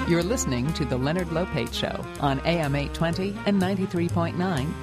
You're listening to The Leonard Lopate Show on AM 820 and 93.9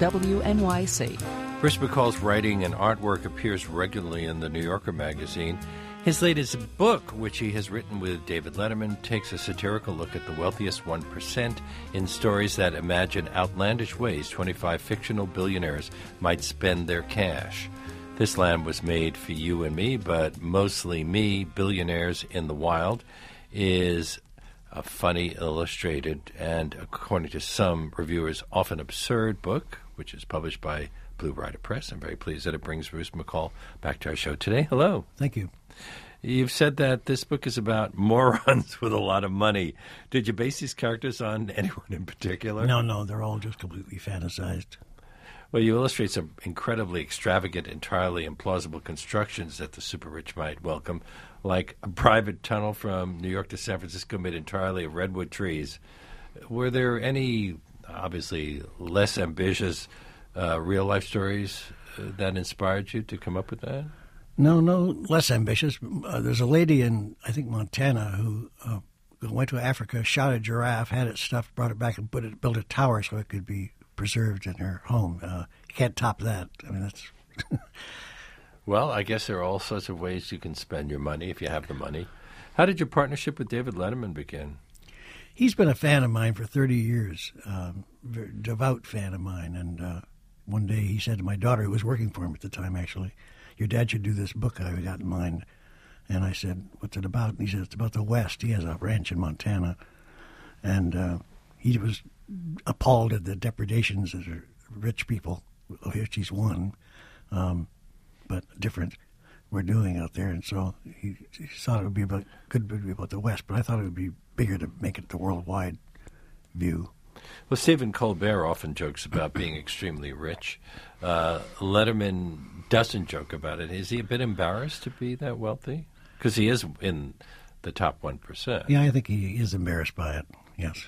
WNYC. Bruce McCall's writing and artwork appears regularly in the New Yorker magazine. His latest book, which he has written with David Letterman, takes a satirical look at the wealthiest 1% in stories that imagine outlandish ways 25 fictional billionaires might spend their cash. This land was made for you and me, but mostly me. Billionaires in the Wild is a funny, illustrated, and, according to some reviewers, often absurd book, which is published by Blue Rider Press. I'm very pleased that it brings Bruce McCall back to our show today. Hello. Thank you. You've said that this book is about morons with a lot of money. Did you base these characters on anyone in particular? No, they're all just completely fantasized. Well, you illustrate some incredibly extravagant, entirely implausible constructions that the super-rich might welcome, like a private tunnel from New York to San Francisco made entirely of redwood trees. Were there any, obviously, less ambitious real-life stories that inspired you to come up with that? No, less ambitious. There's a lady in, I think, Montana who went to Africa, shot a giraffe, had it stuffed, brought it back, and built a tower so it could be preserved in her home. You can't top that. I mean, that's... Well, I guess there are all sorts of ways you can spend your money if you have the money. How did your partnership with David Letterman begin? He's been a fan of mine for 30 years, very devout fan of mine. And one day he said to my daughter, who was working for him at the time, actually, "Your dad should do this book I got in mind." And I said, "What's it about?" And he said, "It's about the West." He has a ranch in Montana. And he was appalled at the depredations of the rich people, of which he's one, but different, we're doing out there. And so he thought it would be good to be about the West, but I thought it would be bigger to make it the worldwide view. Well, Stephen Colbert often jokes about being extremely rich. Letterman doesn't joke about it. Is he a bit embarrassed to be that wealthy? Because he is in the top 1%. Yeah, I think he is embarrassed by it, yes.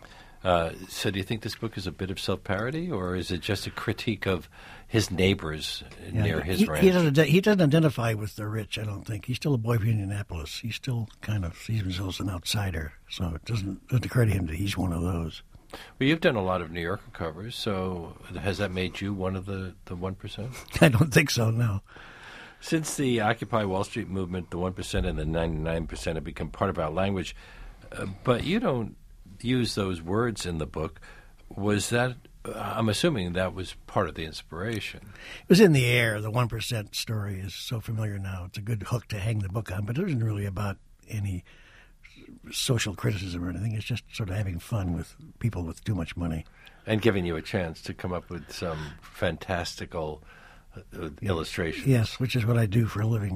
So do you think this book is a bit of self-parody, or is it just a critique of his neighbors near his ranch? He doesn't identify with the rich, I don't think. He's still a boy from Indianapolis. He still kind of sees himself as an outsider, so it doesn't occur to him that he's one of those. Well, you've done a lot of New Yorker covers, so has that made you one of the 1%? I don't think so, no. Since the Occupy Wall Street movement, the 1% and the 99% have become part of our language, but you don't use those words in the book. Was that, I'm assuming that was part of the inspiration. It was in the air. The 1% story is so familiar now. It's a good hook to hang the book on, but it isn't really about any social criticism or anything. It's just sort of having fun with people with too much money. And giving you a chance to come up with some fantastical illustrations. Yes, which is what I do for a living.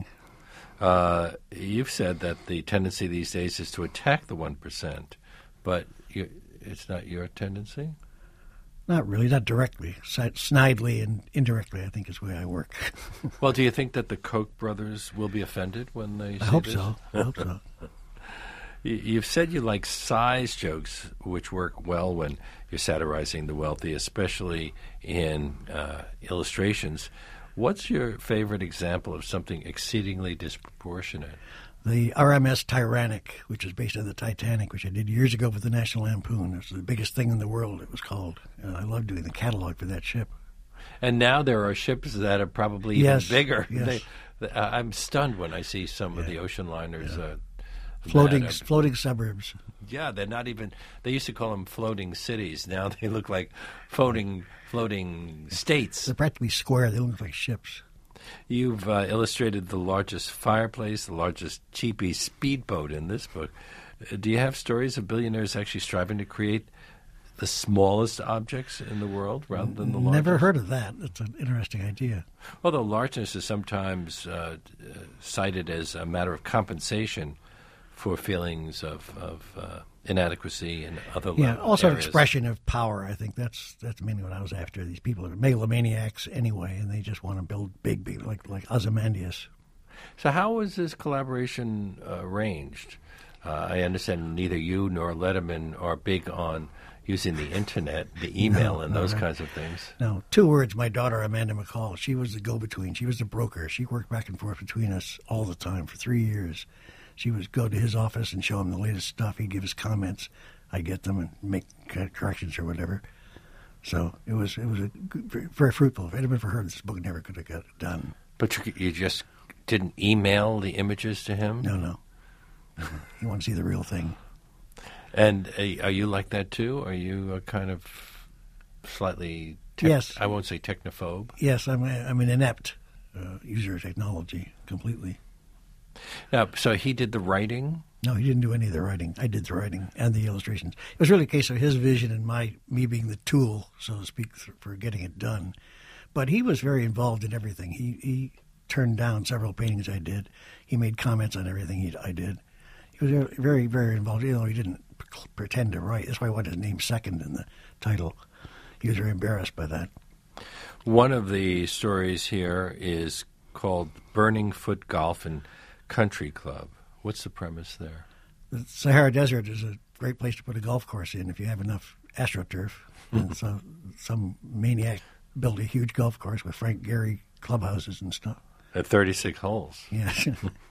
You've said that the tendency these days is to attack the 1%, but it's not your tendency? Not really, not directly. Snidely and indirectly, I think, is the way I work. Well, do you think that the Koch brothers will be offended when they see this? I hope so. You've said you like size jokes, which work well when you're satirizing the wealthy, especially in illustrations. What's your favorite example of something exceedingly disproportionate? The RMS Tyrannic, which is based on the Titanic, which I did years ago for the National Lampoon. It was the biggest thing in the world, it was called. I love doing the catalog for that ship. And now there are ships that are probably even bigger. Yes. I'm stunned when I see some of the ocean liners. Floating suburbs. Yeah, they're not even. They used to call them floating cities. Now they look like floating states. They're practically square. They look like ships. You've illustrated the largest fireplace, the largest cheapy speedboat in this book. Do you have stories of billionaires actually striving to create the smallest objects in the world rather than the largest? Never heard of that. That's an interesting idea. Although largeness is sometimes cited as a matter of compensation for feelings of inadequacy in other also areas. An expression of power. I think that's mainly what I was after. These people are megalomaniacs anyway, and they just want to build big, like Ozymandias. So how was this collaboration arranged? I understand neither you nor Letterman are big on using the Internet, the email, and those kinds of things. No, 2 words, my daughter, Amanda McCall. She was the go-between. She was the broker. She worked back and forth between us all the time for 3 years. She would go to his office and show him the latest stuff. He'd give us comments. I'd get them and make corrections or whatever. So it was very fruitful. If it had been for her, this book never could have got done. But you just didn't email the images to him? No. He wanted to see the real thing. And are you like that too? Are you a kind of slightly, yes, I won't say technophobe? Yes, I'm an inept user of technology completely. Now, so he did the writing? No, he didn't do any of the writing. I did the writing and the illustrations. It was really a case of his vision and me being the tool, so to speak, for getting it done. But he was very involved in everything. He turned down several paintings I did. He made comments on everything I did. He was very, very involved. You know, he didn't pretend to write. That's why I wanted his name second in the title. He was very embarrassed by that. One of the stories here is called Burning Foot Golf and Country Club. What's the premise there? The Sahara Desert is a great place to put a golf course in if you have enough AstroTurf. And so some maniac built a huge golf course with Frank Gehry clubhouses and stuff. At 36 holes. Yes.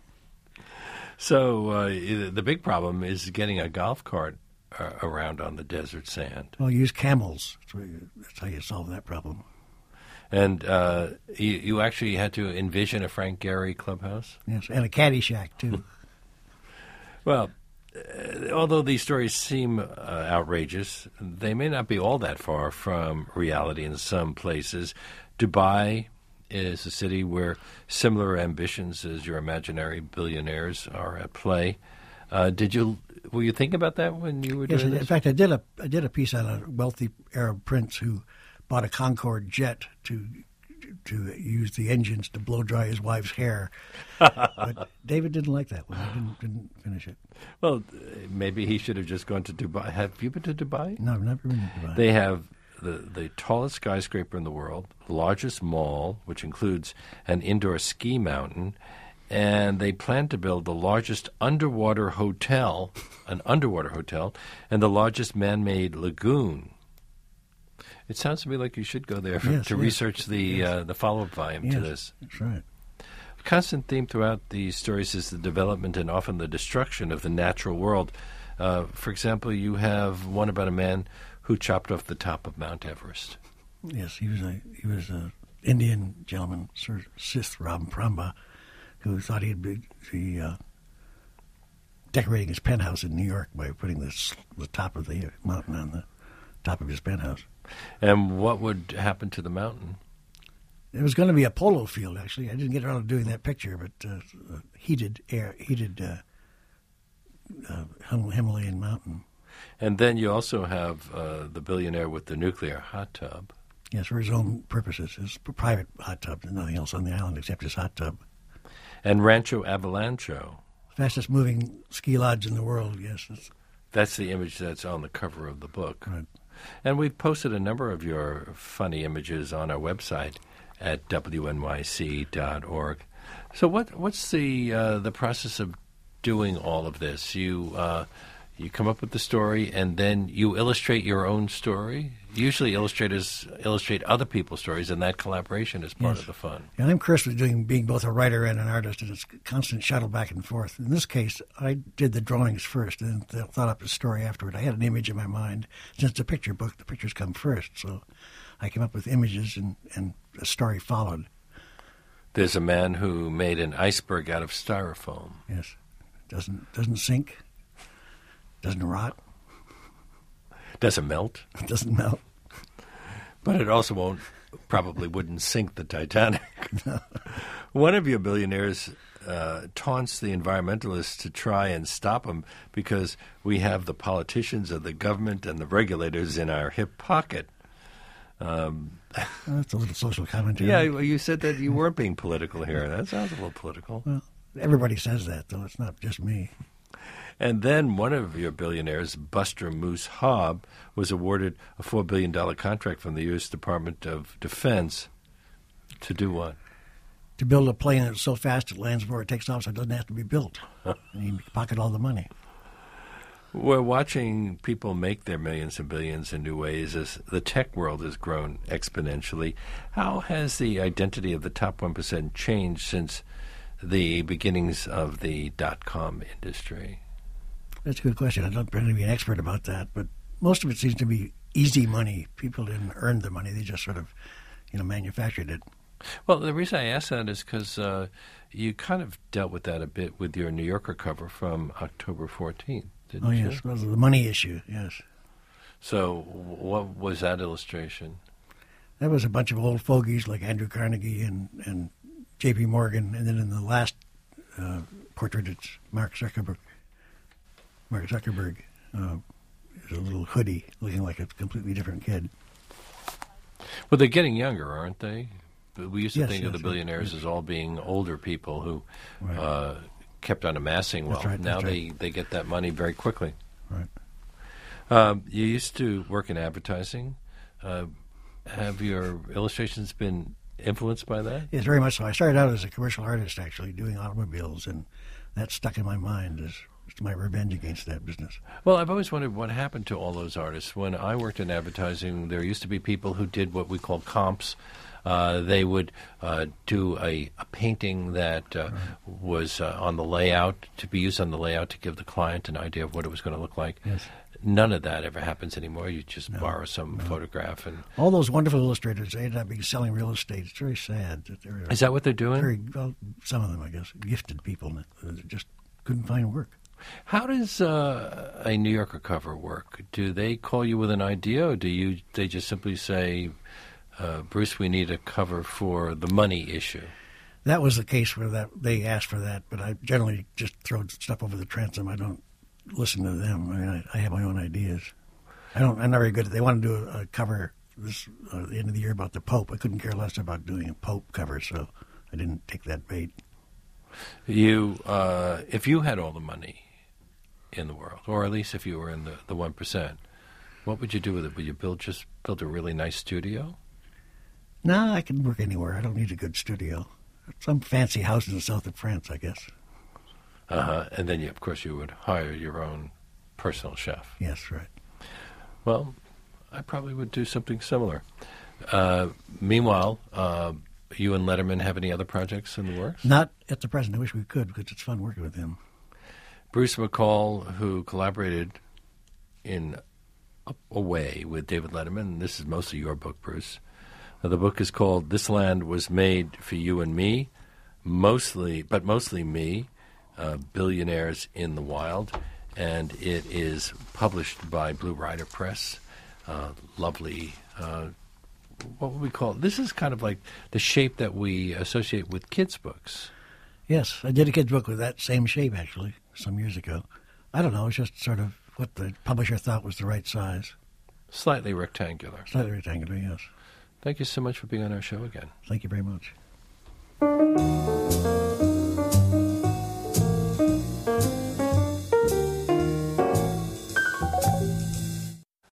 So the big problem is getting a golf cart around on the desert sand. Well, use camels. That's how you solve that problem. And you actually had to envision a Frank Gehry clubhouse? Yes, and a caddy shack, too. Well, although these stories seem outrageous, they may not be all that far from reality in some places. Dubai is a city where similar ambitions as your imaginary billionaires are at play. Were you thinking about that when you were doing this? In fact, I did a piece on a wealthy Arab prince who bought a Concorde jet to use the engines to blow dry his wife's hair. But David didn't like that one. I didn't finish it. Well, maybe he should have just gone to Dubai. Have you been to Dubai? No, I've never been to Dubai. They have the tallest skyscraper in the world, the largest mall, which includes an indoor ski mountain, and they plan to build the largest underwater hotel, and the largest man-made lagoon. It sounds to me like you should go there to research the follow-up volume to this. That's right. A constant theme throughout these stories is the development and often the destruction of the natural world. For example, you have one about a man who chopped off the top of Mount Everest. Yes, he was a Indian gentleman, Sir Sith Rampramba, who thought he'd be decorating his penthouse in New York by putting the top of the mountain on the top of his penthouse. And what would happen to the mountain? It was going to be a polo field, actually. I didn't get around to doing that picture, but heated Himalayan mountain. And then you also have the billionaire with the nuclear hot tub. Yes, for his own purposes. His private hot tub. There's nothing else on the island except his hot tub. And Rancho Avalancho. Fastest moving ski lodge in the world, yes. That's the image that's on the cover of the book. Right. And we've posted a number of your funny images on our website at wnyc.org. So what's the process of doing all of this? You come up with the story, and then you illustrate your own story. Usually illustrators illustrate other people's stories, and that collaboration is part of the fun. And I'm cursed with being both a writer and an artist, and it's a constant shuttle back and forth. In this case, I did the drawings first and then thought up the story afterward. I had an image in my mind. Since it's a picture book, the pictures come first. So I came up with images, and a story followed. There's a man who made an iceberg out of styrofoam. Yes. Doesn't sink. Doesn't rot. Doesn't melt. It doesn't melt. But it also probably wouldn't sink the Titanic. No. One of your billionaires taunts the environmentalists to try and stop them because we have the politicians of the government and the regulators in our hip pocket. That's a little social commentary. Yeah, you said that you weren't being political here. That sounds a little political. Well, everybody says that, though. It's not just me. And then one of your billionaires, Buster Moose Hobb, was awarded a $4 billion contract from the U.S. Department of Defense to do what? To build a plane that's so fast it lands before it takes off so it doesn't have to be built. And you pocket all the money. We're watching people make their millions and billions in new ways as the tech world has grown exponentially. How has the identity of the top 1% changed since the beginnings of the .com industry? That's a good question. I don't pretend to be an expert about that, but most of it seems to be easy money. People didn't earn the money; they just sort of, manufactured it. Well, the reason I ask that is because you kind of dealt with that a bit with your New Yorker cover from October 14th, didn't you? Oh, yes. Well, the money issue, yes. So what was that illustration? That was a bunch of old fogies like Andrew Carnegie and J.P. Morgan, and then in the last portrait, it's Mark Zuckerberg. Mark Zuckerberg is a little hoodie, looking like a completely different kid. Well, they're getting younger, aren't they? We used to think of the right, billionaires as all being older people who kept on amassing wealth. That's right, now that's right. they get that money very quickly. Right. You used to work in advertising. Have your illustrations been influenced by that? Yes, very much so. I started out as a commercial artist, actually, doing automobiles, and that stuck in my mind as my revenge against that business. Well, I've always wondered what happened to all those artists. When I worked in advertising, there used to be people who did what we call comps. They would do a painting that was on the layout, to be used on the layout to give the client an idea of what it was going to look like. Yes. None of that ever happens anymore. You just borrow some photograph. And all those wonderful illustrators, they ended up selling real estate. It's very sad. Is that what they're doing? Some of them, I guess, gifted people that just couldn't find work. How does a New Yorker cover work? Do they call you with an idea, or they just simply say, Bruce, we need a cover for the money issue? That was the case where they asked for that, but I generally just throw stuff over the transom. I don't listen to them. I mean, I have my own ideas. I'm not very good at. They wanted to do a cover this at the end of the year about the Pope. I couldn't care less about doing a Pope cover, so I didn't take that bait. If you had all the money in the world, or at least if you were in the 1%, what would you do with it? Would you build a really nice studio? No, I can work anywhere. I don't need a good studio. Some fancy house in the south of France, I guess. And then, of course, you would hire your own personal chef. Yes, right. Well, I probably would do something similar. Meanwhile, you and Letterman have any other projects in the works? Not at the present. I wish we could, because it's fun working with him. Bruce McCall, who collaborated in a way with David Letterman. This is mostly your book, Bruce. The book is called This Land Was Made for You and Me, mostly me, Billionaires in the Wild, and it is published by Blue Rider Press. Lovely, what would we call it? This is kind of like the shape that we associate with kids' books. Yes, I did a kid's book with that same shape, actually, some years ago. I don't know, it's just sort of what the publisher thought was the right size. Slightly rectangular. Slightly rectangular, yes. Thank you so much for being on our show again. Thank you very much.